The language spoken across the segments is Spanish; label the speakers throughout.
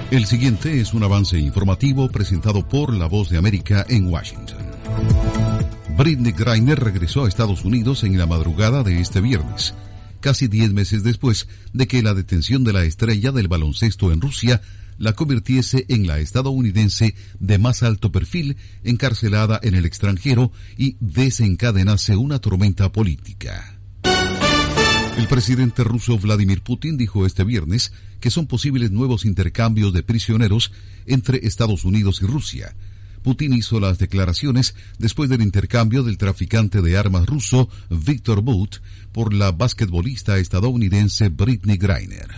Speaker 1: El siguiente es un avance informativo presentado por La Voz de América en Washington. Brittney Griner regresó a Estados Unidos en la madrugada de este viernes, casi 10 meses después de que la detención de la estrella del baloncesto en Rusia la convirtiese en la estadounidense de más alto perfil encarcelada en el extranjero y desencadenase una tormenta política. El presidente ruso Vladimir Putin dijo este viernes que son posibles nuevos intercambios de prisioneros entre Estados Unidos y Rusia. Putin hizo las declaraciones después del intercambio del traficante de armas ruso Viktor Bout por la basquetbolista estadounidense Brittney Griner.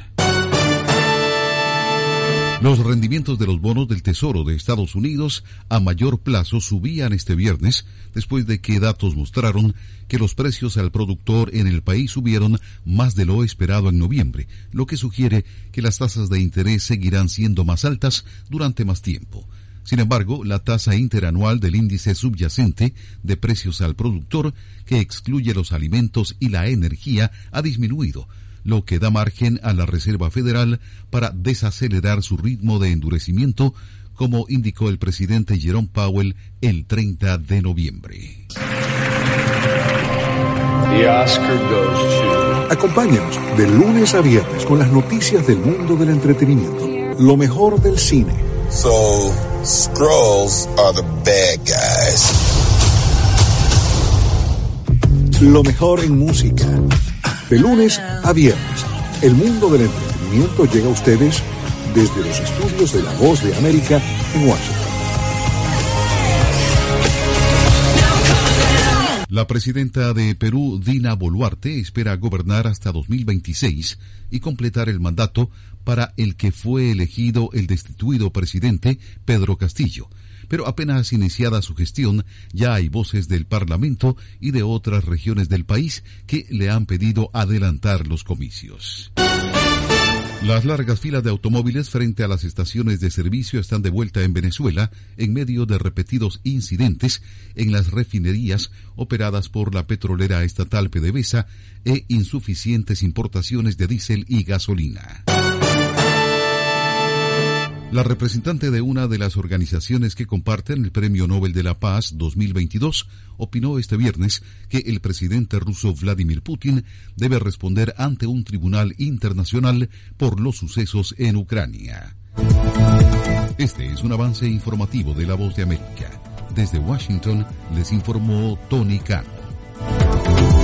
Speaker 1: Los rendimientos de los bonos del Tesoro de Estados Unidos a mayor plazo subían este viernes después de que datos mostraron que los precios al productor en el país subieron más de lo esperado en noviembre, lo que sugiere que las tasas de interés seguirán siendo más altas durante más tiempo. Sin embargo, la tasa interanual del índice subyacente de precios al productor, que excluye los alimentos y la energía, ha disminuido, lo que da margen a la Reserva Federal para desacelerar su ritmo de endurecimiento, como indicó el presidente Jerome Powell el 30 de noviembre.
Speaker 2: Acompáñanos de lunes a viernes con las noticias del mundo del entretenimiento, lo mejor del cine.
Speaker 3: So, Skrulls are the bad guys.
Speaker 2: Lo mejor en música. De lunes a viernes, el mundo del entretenimiento llega a ustedes desde los estudios de La Voz de América en Washington.
Speaker 1: La presidenta de Perú, Dina Boluarte, espera gobernar hasta 2026 y completar el mandato para el que fue elegido el destituido presidente Pedro Castillo. Pero apenas iniciada su gestión, ya hay voces del Parlamento y de otras regiones del país que le han pedido adelantar los comicios. Las largas filas de automóviles frente a las estaciones de servicio están de vuelta en Venezuela en medio de repetidos incidentes en las refinerías operadas por la petrolera estatal PDVSA e insuficientes importaciones de diésel y gasolina. La representante de una de las organizaciones que comparten el Premio Nobel de la Paz 2022 opinó este viernes que el presidente ruso Vladimir Putin debe responder ante un tribunal internacional por los sucesos en Ucrania. Este es un avance informativo de La Voz de América. Desde Washington les informó Tony Cano.